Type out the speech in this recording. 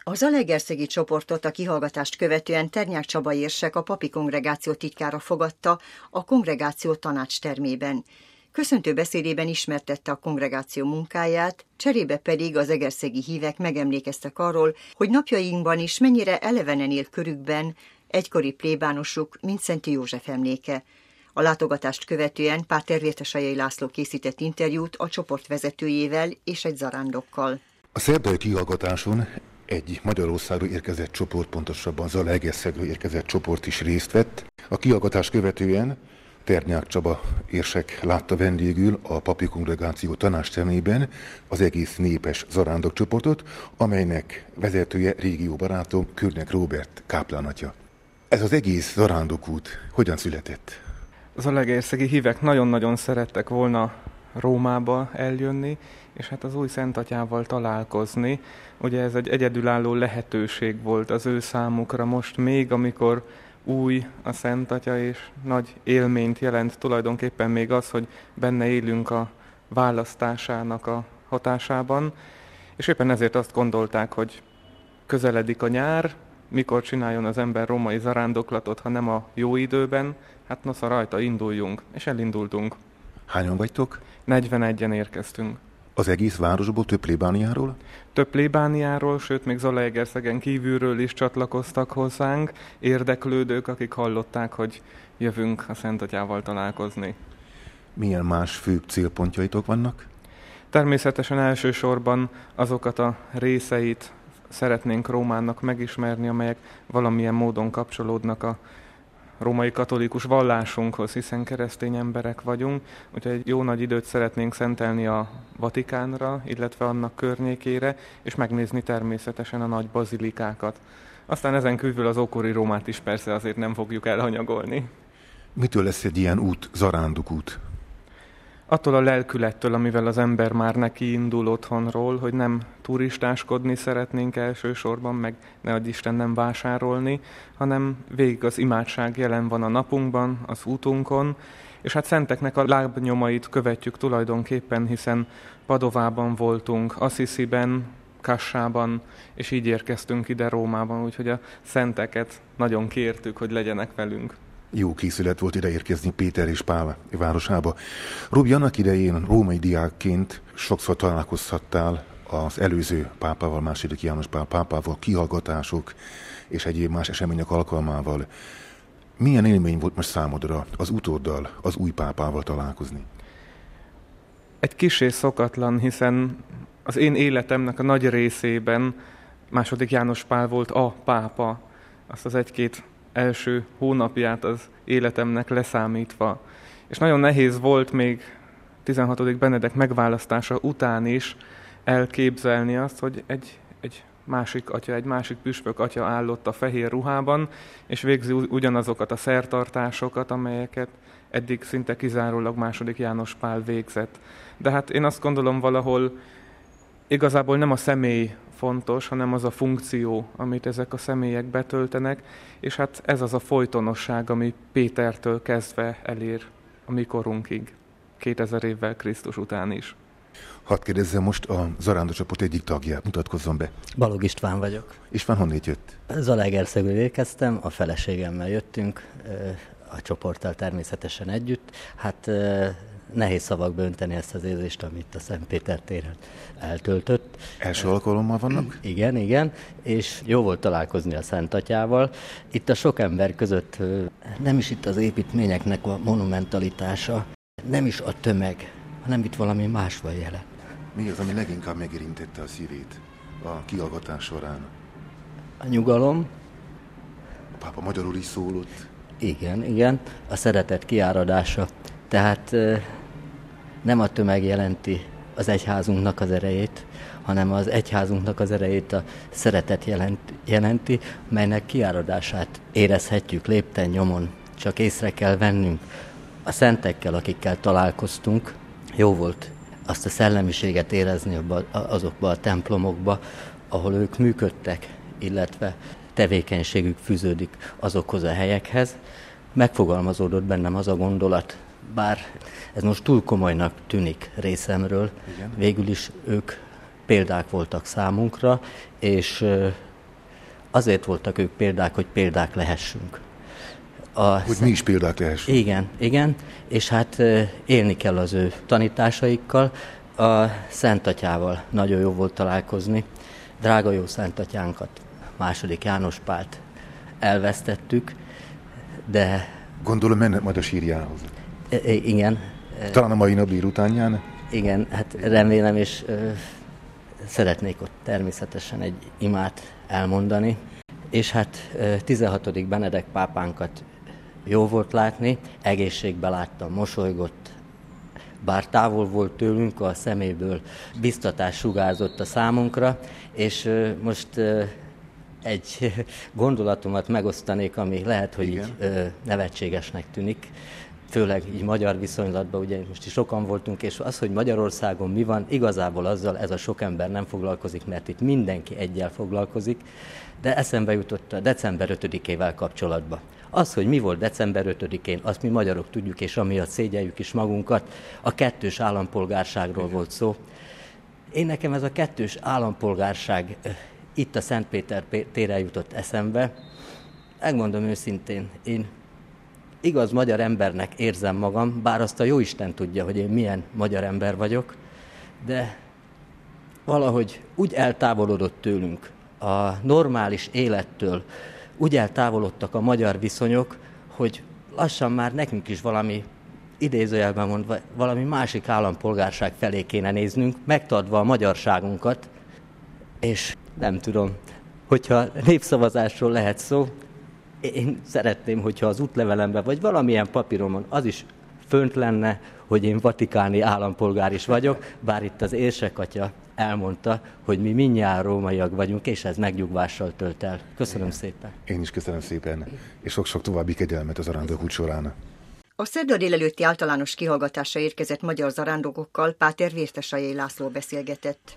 A zalaegerszegi csoportot a kihallgatást követően Ternyák Csaba érsek, a papi kongregáció titkára fogadta a kongregáció tanácstermében. Köszöntő beszédében ismertette a kongregáció munkáját, cserébe pedig az egerszegi hívek megemlékeztek arról, hogy napjainkban is mennyire elevenen él körükben egykori plébánosuk, mint Szenti József emléke. A látogatást követően Páter Vértesajai László készített interjút a csoport vezetőjével és egy zarándokkal. A szerdai kihallgatáson egy Magyarországról érkezett csoport, pontosabban Zalaegerszegről érkezett csoport is részt vett. A kihallgatást követően Ternyák Csaba érsek látta vendégül a papi kongregáció tanácstermében az egész népes zarándokcsoportot, amelynek vezetője régió barátom Körnek Róbert káplánatja. Ez az egész zarándokút hogyan született? Az zalaegerszegi hívek nagyon-nagyon szerettek volna Rómába eljönni, és hát az új Szentatyával találkozni. Ugye ez egy egyedülálló lehetőség volt az ő számukra most még, amikor új a Szentatya, és nagy élményt jelent tulajdonképpen még az, hogy benne élünk a választásának a hatásában. És éppen ezért azt gondolták, hogy közeledik a nyár, mikor csináljon az ember római zarándoklatot, ha nem a jó időben, hát nosza rajta induljunk, és elindultunk. Hányan vagytok? 41-en érkeztünk. Az egész városból, több plébániáról? Több plébániáról, sőt még Zalaegerszegen kívülről is csatlakoztak hozzánk, érdeklődők, akik hallották, hogy jövünk a Szentatyával találkozni. Milyen más fő célpontjaitok vannak? Természetesen elsősorban azokat a részeit szeretnénk Rómának megismerni, amelyek valamilyen módon kapcsolódnak a római katolikus vallásunkhoz, hiszen keresztény emberek vagyunk, úgyhogy egy jó nagy időt szeretnénk szentelni a Vatikánra, illetve annak környékére, és megnézni természetesen a nagy bazilikákat. Aztán ezen kívül az ókori Rómát is persze azért nem fogjuk elhanyagolni. Mitől lesz egy ilyen út, zarándokút? Attól a lelkülettől, amivel az ember már neki indul otthonról, hogy nem turistáskodni szeretnénk elsősorban, meg nehogy Isten nem vásárolni, hanem végig az imádság jelen van a napunkban, az útunkon, és hát szenteknek a lábnyomait követjük tulajdonképpen, hiszen Padovában voltunk, Assisiben, Kassában, és így érkeztünk ide Rómában, úgyhogy a szenteket nagyon kértük, hogy legyenek velünk. Jó készület volt ide érkezni Péter és Pál városába. Robi, annak idején római diákként sokszor találkozhattál az előző pápával, második János Pál pápával, kihallgatások és egyéb más események alkalmával. Milyen élmény volt most számodra az utóddal, az új pápával találkozni? Egy kissé szokatlan, hiszen az én életemnek a nagy részében második János Pál volt a pápa, azt az egy-két első hónapját az életemnek leszámítva. És nagyon nehéz volt még 16. Benedek megválasztása után is elképzelni azt, hogy egy másik atya, egy másik püspök atya állott a fehér ruhában, és végzi ugyanazokat a szertartásokat, amelyeket eddig szinte kizárólag második János Pál végzett. De hát én azt gondolom, valahol igazából nem a személy fontos, hanem az a funkció, amit ezek a személyek betöltenek, és hát ez az a folytonosság, ami Pétertől kezdve elér a mi korunkig, 2000 évvel Krisztus után is. Hadd kérdezzem most a zarándokcsoport egyik tagját, mutatkozzon be. Balog István vagyok. István honnét jött? Zalaegerszegről érkeztem, a feleségemmel jöttünk, a csoporttal természetesen együtt. Hát nehéz szavakba önteni ezt az érzést, amit a Szent Péter téren eltöltött. Első alkalommal vannak? Igen, és jó volt találkozni a Szent Atyával. Itt a sok ember között nem is itt az építményeknek a monumentalitása, nem is a tömeg, hanem itt valami más van jelen. Mi az, ami leginkább megérintette a szívét a kihallgatás során? A nyugalom. A pápa magyarul is szólott. Igen, a szeretet kiáradása. Tehát nem a tömeg jelenti az egyházunknak az erejét, hanem az egyházunknak az erejét a szeretet jelenti, melynek kiáradását érezhetjük lépten nyomon. Csak észre kell vennünk. A szentekkel, akikkel találkoztunk, jó volt azt a szellemiséget érezni azokba a templomokba, ahol ők működtek, illetve tevékenységük fűződik azokhoz a helyekhez. Megfogalmazódott bennem az a gondolat, bár ez most túl komolynak tűnik részemről, igen, végül is ők példák voltak számunkra, és azért voltak ők példák, hogy példák lehessünk. Hogy mi is példák lehessünk. Igen, és hát élni kell az ő tanításaikkal. A Szent Atyával nagyon jó volt találkozni. Drága jó Szent Atyánkat, II. János Pált elvesztettük, de... Gondolom mennek majd a sírjához. Igen. Talán a mai nap délutánján? Igen, hát remélem, és szeretnék ott természetesen egy imát elmondani. És hát 16. Benedek pápánkat jó volt látni, egészségben láttam, mosolygott, bár távol volt tőlünk, a szeméből biztatás sugárzott a számunkra, és most egy gondolatomat megosztanék, ami lehet, hogy így nevetségesnek tűnik, főleg így magyar viszonylatban, ugye most is sokan voltunk, és az, hogy Magyarországon mi van, igazából azzal ez a sok ember nem foglalkozik, mert itt mindenki egyel foglalkozik, de eszembe jutott a december 5-ével kapcsolatban. Az, hogy mi volt december 5-én, azt mi magyarok tudjuk, és amiatt szégyeljük is magunkat, a kettős állampolgárságról volt szó. Nekem ez a kettős állampolgárság itt a Szentpéter téren jutott eszembe. Megmondom őszintén, én igaz magyar embernek érzem magam, bár azt a Jóisten tudja, hogy én milyen magyar ember vagyok, de valahogy úgy eltávolodott tőlünk a normális élettől, úgy eltávolodtak a magyar viszonyok, hogy lassan már nekünk is valami, idézőjelben mondva, valami másik állampolgárság felé kéne néznünk, megtartva a magyarságunkat, és nem tudom, hogyha népszavazásról lehet szó, én szeretném, hogyha az útlevelemben, vagy valamilyen papíromon az is fönt lenne, hogy én vatikáni állampolgár is vagyok, bár itt az Érsekatya elmondta, hogy mi mindnyájan rómaiak vagyunk, és ez megnyugvással tölt el. Köszönöm szépen. Én is köszönöm szépen, és sok-sok további kegyelmet az zarándokút során. A szerda délelőtti általános kihallgatásra érkezett magyar zarándokokkal Páter Vértesajai László beszélgetett.